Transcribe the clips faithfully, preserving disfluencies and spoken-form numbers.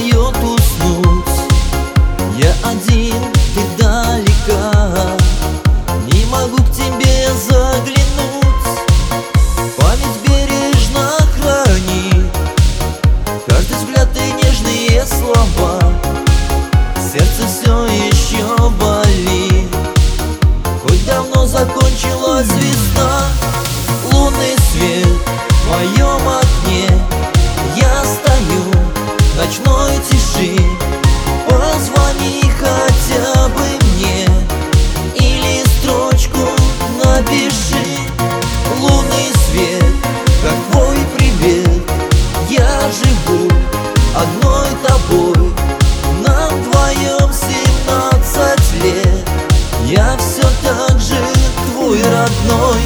дает уснуть. Я один, ты далека, не могу к тебе заглянуть. Память бережно хранит каждый взгляд и нежные слова. Сердце все еще болит, хоть давно закончилась весна. Лунный свет в моем окне, я стою в ночной тиши. Позвони хотя бы мне или строчку напиши. Лунный свет, как твой привет, я живу одной тобой. Нам вдвоем семнадцать лет, я все так же твой родной.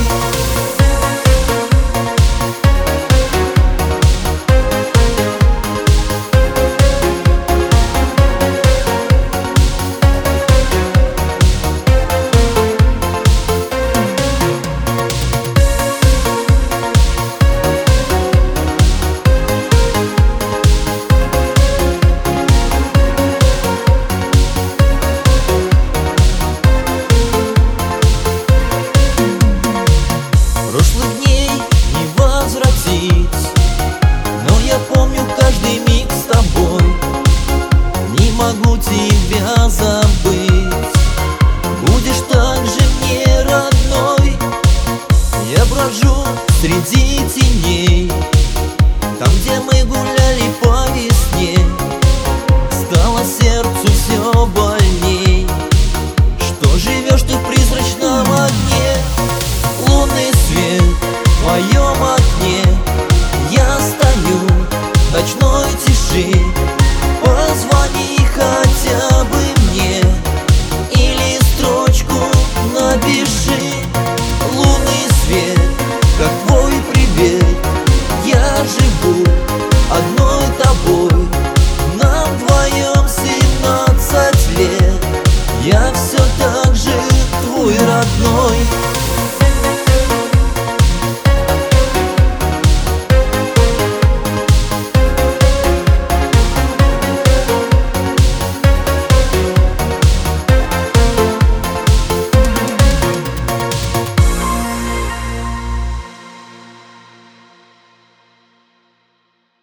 Прошлых дней не возвратить, но я помню каждый миг с тобой. Не могу тебя забыть.